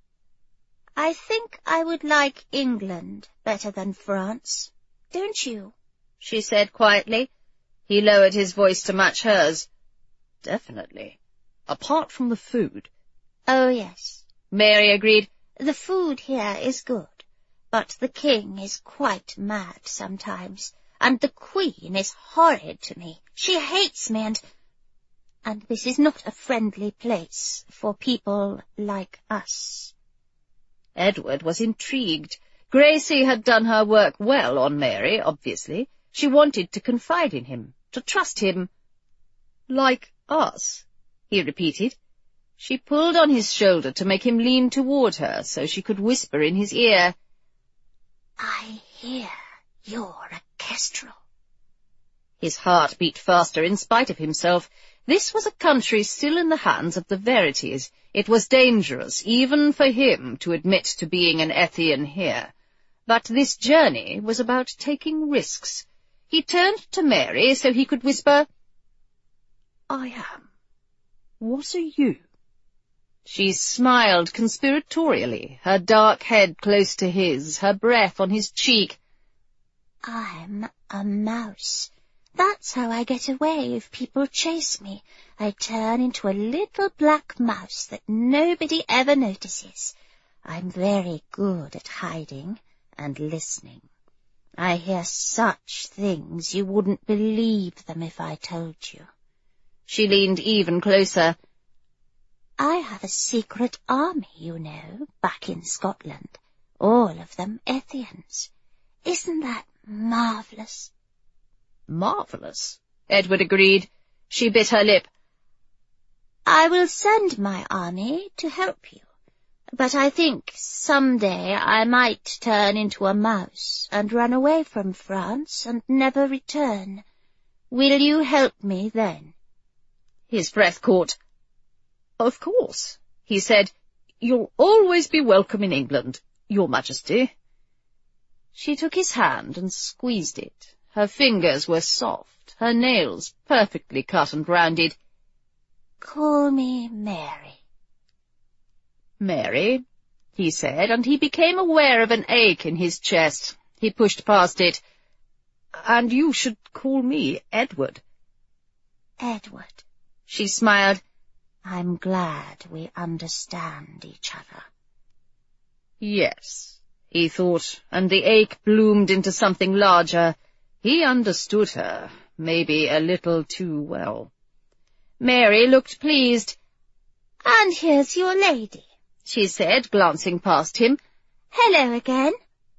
"I think I would like England better than France, don't you?" she said quietly. He lowered his voice to match hers. "Definitely. Apart from the food." "Oh, yes," Mary agreed. "The food here is good. But the king is quite mad sometimes, and the queen is horrid to me. She hates me, and this is not a friendly place for people like us." Edward was intrigued. Gracie had done her work well on Mary, obviously. She wanted to confide in him, to trust him. "Like us," he repeated. She pulled on his shoulder to make him lean toward her so she could whisper in his ear, "I hear you're a kestrel." His heart beat faster in spite of himself. This was a country still in the hands of the Verities. It was dangerous, even for him, to admit to being an Ethian here. But this journey was about taking risks. He turned to Mary so he could whisper, "I am. What are you?" She smiled conspiratorially, her dark head close to his, her breath on his cheek. "I'm a mouse. That's how I get away if people chase me. I turn into a little black mouse that nobody ever notices. I'm very good at hiding and listening. I hear such things you wouldn't believe them if I told you." She leaned even closer. "I have a secret army, you know, back in Scotland. All of them Ethians. Isn't that marvellous?" "Marvellous," Edward agreed. She bit her lip. "I will send my army to help you, but I think some day I might turn into a mouse and run away from France and never return. Will you help me then?" His breath caught. "Of course," he said. "You'll always be welcome in England, Your Majesty." She took his hand and squeezed it. Her fingers were soft, her nails perfectly cut and rounded. "Call me Mary." "Mary," he said, and he became aware of an ache in his chest. He pushed past it. "And you should call me Edward." "Edward," she smiled. "I'm glad we understand each other." Yes, he thought, and the ache bloomed into something larger. He understood her, maybe a little too well. Mary looked pleased. "And here's your lady," she said, glancing past him. "Hello again."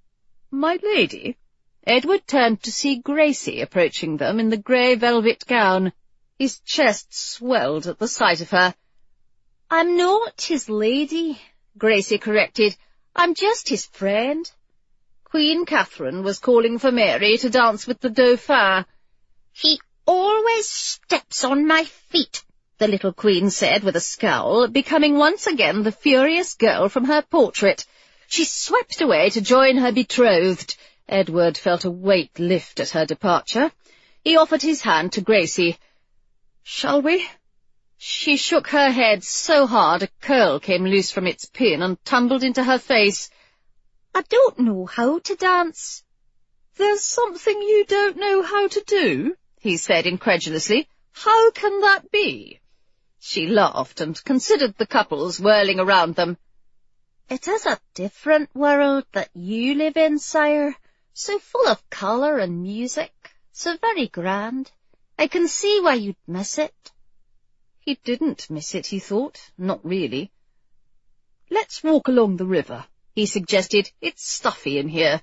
My lady? Edward turned to see Gracie approaching them in the grey velvet gown. His chest swelled at the sight of her. "I'm not his lady," Gracie corrected. "I'm just his friend." Queen Catherine was calling for Mary to dance with the Dauphin. "He always steps on my feet," the little queen said with a scowl, becoming once again the furious girl from her portrait. She swept away to join her betrothed. Edward felt a weight lift at her departure. He offered his hand to Gracie. "Shall we?" She shook her head so hard a curl came loose from its pin and tumbled into her face. "I don't know how to dance." "There's something you don't know how to do?" he said incredulously. "How can that be?" She laughed and considered the couples whirling around them. "It is a different world that you live in, sire, so full of colour and music, so very grand. I can see why you'd miss it." He didn't miss it, he thought. Not really. "Let's walk along the river," he suggested. "It's stuffy in here."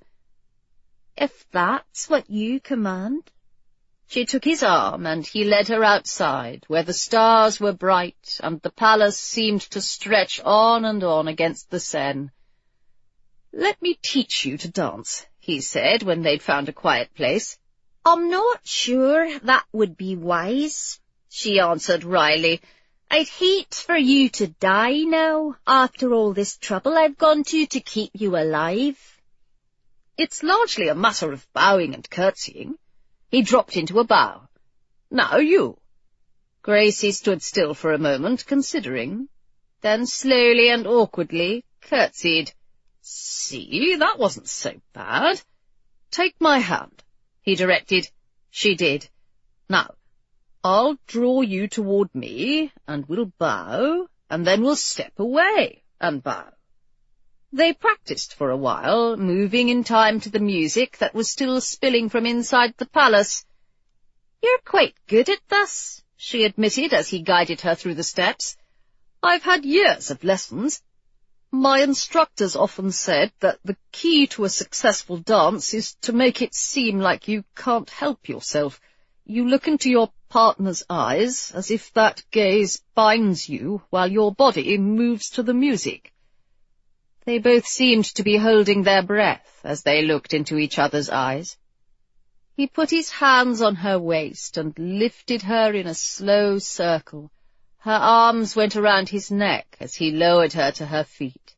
"If that's what you command." She took his arm, and he led her outside, where the stars were bright, and the palace seemed to stretch on and on against the Seine. "Let me teach you to dance," he said, when they'd found a quiet place. "I'm not sure that would be wise," she answered wryly. "I'd hate for you to die now, after all this trouble I've gone to keep you alive." "It's largely a matter of bowing and curtsying." He dropped into a bow. "Now you." Gracie stood still for a moment, considering, then slowly and awkwardly curtsied. "See, that wasn't so bad. Take my hand," he directed. She did. "Now, I'll draw you toward me, and we'll bow, and then we'll step away and bow." They practiced for a while, moving in time to the music that was still spilling from inside the palace. "You're quite good at this," she admitted as he guided her through the steps. "I've had years of lessons. My instructors often said that the key to a successful dance is to make it seem like you can't help yourself. You look into your partner's eyes as if that gaze binds you while your body moves to the music." They both seemed to be holding their breath as they looked into each other's eyes. He put his hands on her waist and lifted her in a slow circle. Her arms went around his neck as he lowered her to her feet.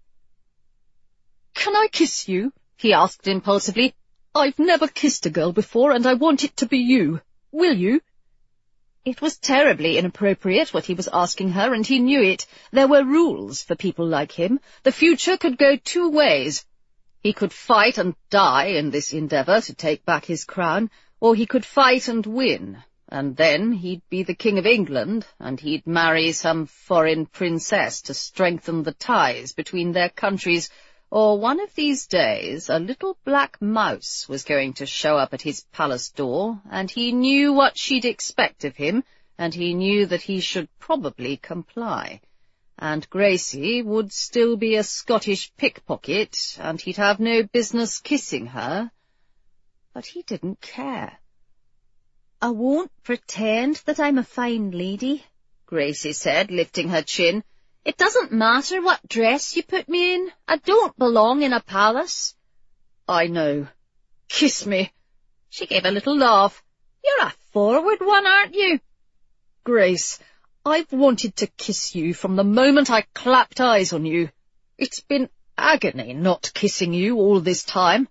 "Can I kiss you?" he asked impulsively. "I've never kissed a girl before, and I want it to be you. Will you?" It was terribly inappropriate what he was asking her, and he knew it. There were rules for people like him. The future could go two ways. He could fight and die in this endeavour to take back his crown, or he could fight and win, and then he'd be the King of England, and he'd marry some foreign princess to strengthen the ties between their countries, or one of these days a little black mouse was going to show up at his palace door, and he knew what she'd expect of him, and he knew that he should probably comply. And Gracie would still be a Scottish pickpocket, and he'd have no business kissing her. But he didn't care. "I won't pretend that I'm a fine lady," Gracie said, lifting her chin. "It doesn't matter what dress you put me in. I don't belong in a palace." "I know. Kiss me." She gave a little laugh. "You're a forward one, aren't you?" "Grace, I've wanted to kiss you from the moment I clapped eyes on you. It's been agony not kissing you all this time."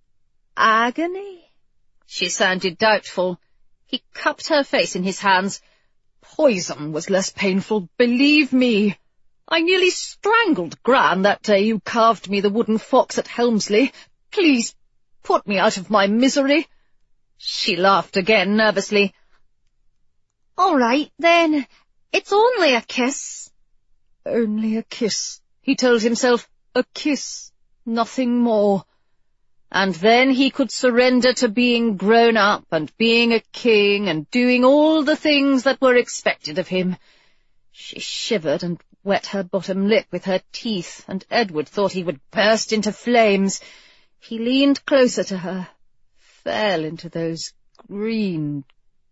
"Agony?" She sounded doubtful. He cupped her face in his hands. "Poison was less painful, believe me. I nearly strangled Gran that day you carved me the wooden fox at Helmsley. Please, put me out of my misery." She laughed again nervously. "All right, then. It's only a kiss." Only a kiss, he told himself. A kiss, nothing more. And then he could surrender to being grown up and being a king and doing all the things that were expected of him. She shivered and wet her bottom lip with her teeth, and Edward thought he would burst into flames. He leaned closer to her, fell into those green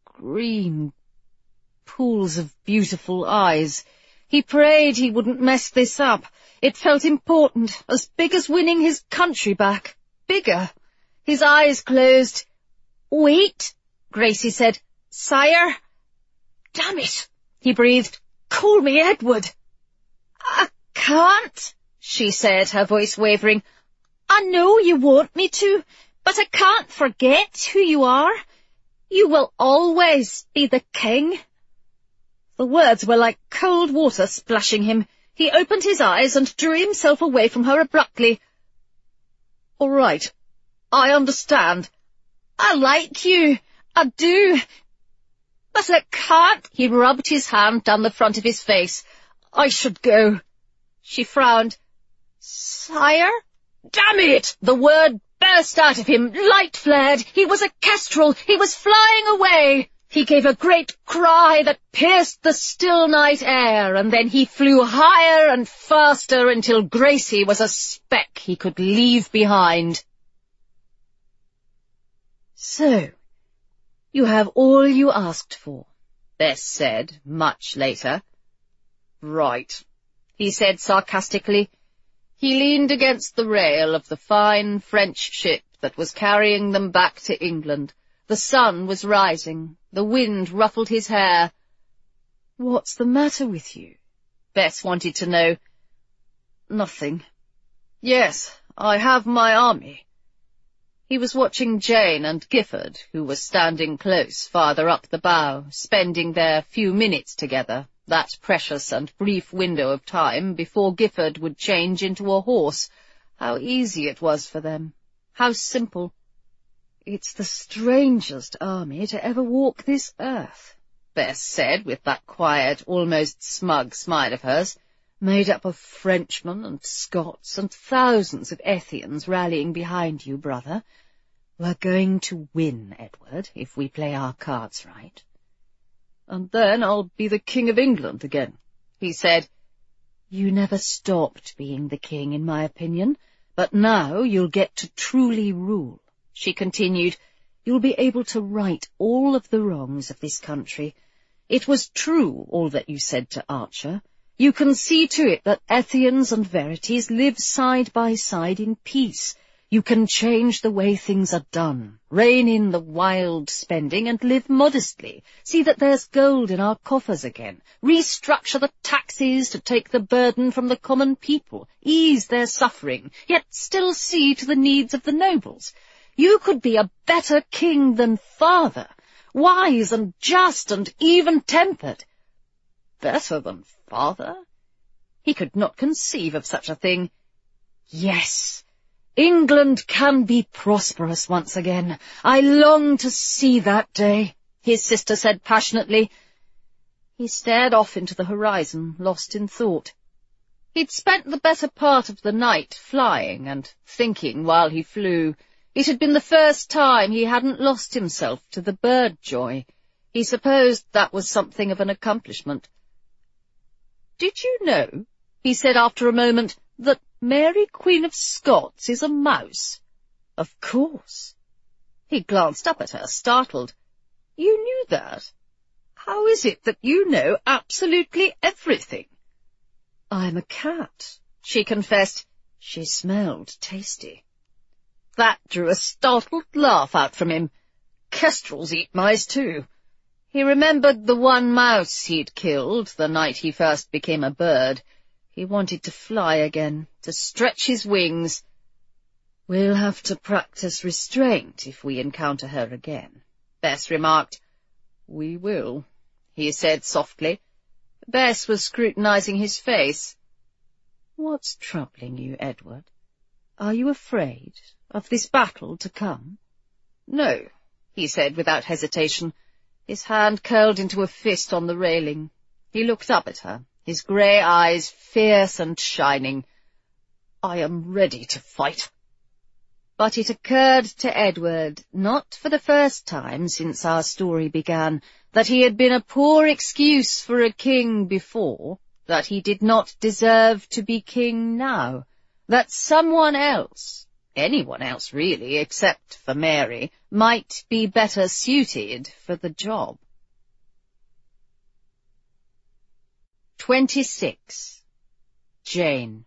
pools of beautiful eyes. He prayed he wouldn't mess this up. It felt important, as big as winning his country back. Bigger. His eyes closed. "Wait," Gracie said. "Sire." "Damn it," he breathed. "Call me Edward." "I can't," she said, her voice wavering. "I know you want me to, but I can't forget who you are. You will always be the king." The words were like cold water splashing him. He opened his eyes and drew himself away from her abruptly. "All right, I understand. I like you, I do. But I can't." He rubbed his hand down the front of his face. "I should go." She frowned. "Sire?" "Damn it!" The word burst out of him. Light flared. He was a kestrel. He was flying away. He gave a great cry that pierced the still night air, and then he flew higher and faster until Gracie was a speck he could leave behind. "So, you have all you asked for," Bess said, much later. "Right," he said sarcastically. He leaned against the rail of the fine French ship that was carrying them back to England. The sun was rising. The wind ruffled his hair. "What's the matter with you?" Bess wanted to know. "Nothing. Yes, I have my army." He was watching Jane and Gifford, who was standing close farther up the bow, spending their few minutes together, that precious and brief window of time before Gifford would change into a horse. How easy it was for them. How simple. "It's the strangest army to ever walk this earth," Bess said with that quiet, almost smug smile of hers, "made up of Frenchmen and Scots and thousands of Ethians rallying behind you, brother. We're going to win, Edward, if we play our cards right." "And then I'll be the King of England again," he said. "You never stopped being the king, in my opinion, but now you'll get to truly rule," she continued. "You'll be able to right all of the wrongs of this country. It was true, all that you said to Archer. You can see to it that Ethians and Verities live side by side in peace. You can change the way things are done, rein in the wild spending and live modestly, see that there's gold in our coffers again, restructure the taxes to take the burden from the common people, ease their suffering, yet still see to the needs of the nobles. You could be a better king than father, wise and just and even-tempered." Better than father? He could not conceive of such a thing. "Yes, England can be prosperous once again. I long to see that day," his sister said passionately. He stared off into the horizon, lost in thought. He'd spent the better part of the night flying and thinking while he flew. It had been the first time he hadn't lost himself to the bird joy. He supposed that was something of an accomplishment. "Did you know," he said after a moment, "that Mary, Queen of Scots, is a mouse?" "Of course." He glanced up at her, startled. "You knew that? How is it that you know absolutely everything?" "I'm a cat," she confessed. She smelled tasty. That drew a startled laugh out from him. Kestrels eat mice too. He remembered the one mouse he'd killed the night he first became a bird. He wanted to fly again, to stretch his wings. "We'll have to practice restraint if we encounter her again," Bess remarked. "We will," he said softly. Bess was scrutinizing his face. "What's troubling you, Edward? Are you afraid of this battle to come?" "No," he said without hesitation. His hand curled into a fist on the railing. He looked up at her, his grey eyes fierce and shining. I am ready to fight. But it occurred to Edward, not for the first time since our story began, that he had been a poor excuse for a king before, that he did not deserve to be king now, that someone else, anyone else really, except for Mary, might be better suited for the job. 26. Jane.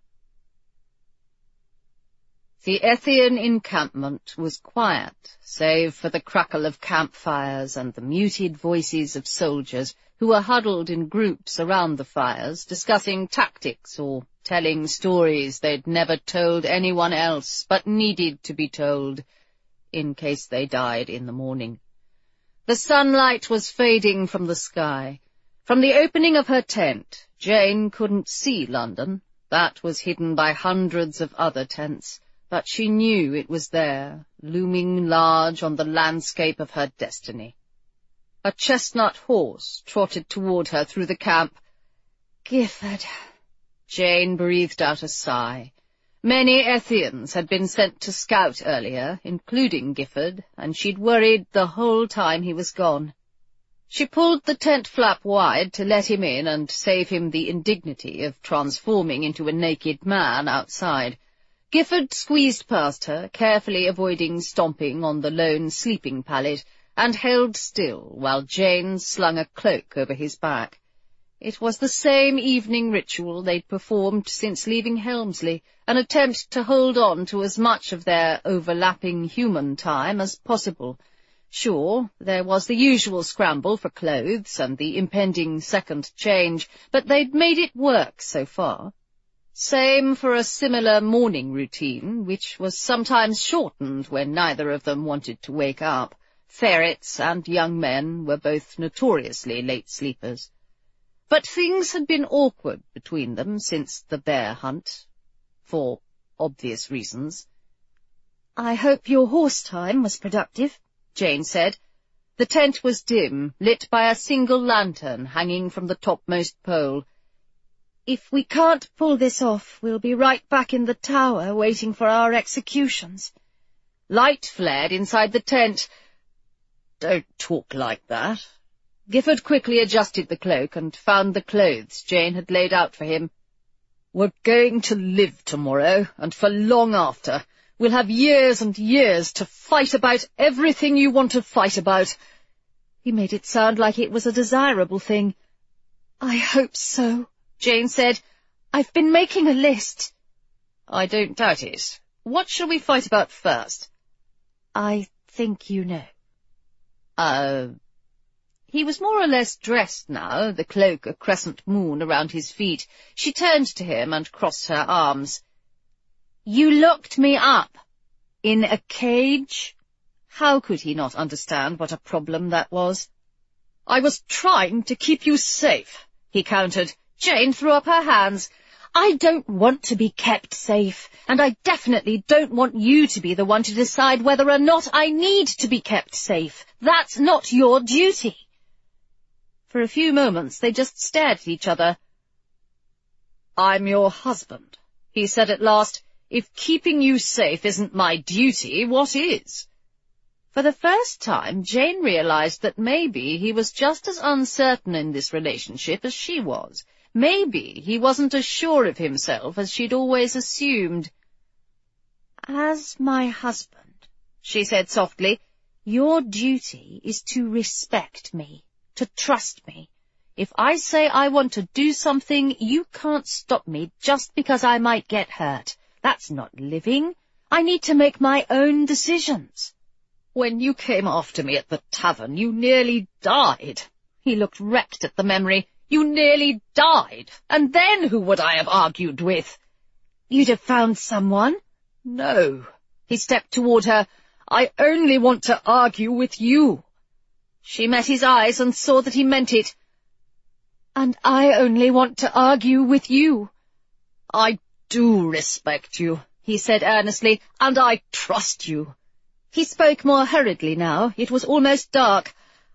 The Ethian encampment was quiet, save for the crackle of campfires and the muted voices of soldiers who were huddled in groups around the fires, discussing tactics or telling stories they'd never told anyone else but needed to be told, in case they died in the morning. The sunlight was fading from the sky. From the opening of her tent, Jane couldn't see London. That was hidden by hundreds of other tents. But she knew it was there, looming large on the landscape of her destiny. A chestnut horse trotted toward her through the camp. "Gifford," Jane breathed out a sigh. Many Ethians had been sent to scout earlier, including Gifford, and she'd worried the whole time he was gone. She pulled the tent flap wide to let him in and save him the indignity of transforming into a naked man outside. Gifford squeezed past her, carefully avoiding stomping on the lone sleeping pallet, and held still while Jane slung a cloak over his back. It was the same evening ritual they'd performed since leaving Helmsley, an attempt to hold on to as much of their overlapping human time as possible. Sure, there was the usual scramble for clothes and the impending second change, but they'd made it work so far. Same for a similar morning routine, which was sometimes shortened when neither of them wanted to wake up. Ferrets and young men were both notoriously late sleepers. But things had been awkward between them since the bear hunt, for obvious reasons. "I hope your horse time was productive," Jane said. The tent was dim, lit by a single lantern hanging from the topmost pole. "If we can't pull this off, we'll be right back in the tower waiting for our executions." Light flared inside the tent. "Don't talk like that." Gifford quickly adjusted the cloak and found the clothes Jane had laid out for him. "We're going to live tomorrow, and for long after. We'll have years and years to fight about everything you want to fight about." He made it sound like it was a desirable thing. "I hope so," Jane said. "I've been making a list." "I don't doubt it. What shall we fight about first?" "I think you know." He was more or less dressed now, the cloak a crescent moon around his feet. She turned to him and crossed her arms. "You locked me up. In a cage?" How could he not understand what a problem that was? "I was trying to keep you safe," he countered. Jane threw up her hands. "I don't want to be kept safe, and I definitely don't want you to be the one to decide whether or not I need to be kept safe. That's not your duty." For a few moments they just stared at each other. "I'm your husband," he said at last. "If keeping you safe isn't my duty, what is?" For the first time, Jane realized that maybe he was just as uncertain in this relationship as she was. Maybe he wasn't as sure of himself as she'd always assumed. "As my husband," she said softly, "your duty is to respect me, to trust me. If I say I want to do something, you can't stop me just because I might get hurt. That's not living. I need to make my own decisions." "When you came after me at the tavern, you nearly died." He looked wrecked at the memory. "You nearly died. And then who would I have argued with?" "You'd have found someone?" "No." He stepped toward her. "I only want to argue with you." She met his eyes and saw that he meant it. "And I only want to argue with you." "I do respect you," he said earnestly, "and I trust you." He spoke more hurriedly now. It was almost dark.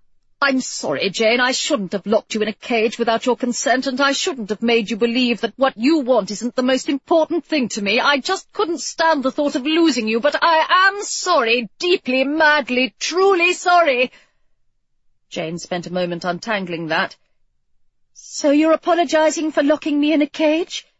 I'm sorry, Jane. I shouldn't have locked you in a cage without your consent, and I shouldn't have made you believe that what you want isn't the most important thing to me. I just couldn't stand the thought of losing you, but I am sorry, deeply, madly, truly sorry. Jane spent a moment untangling that. So you're apologizing for locking me in a cage?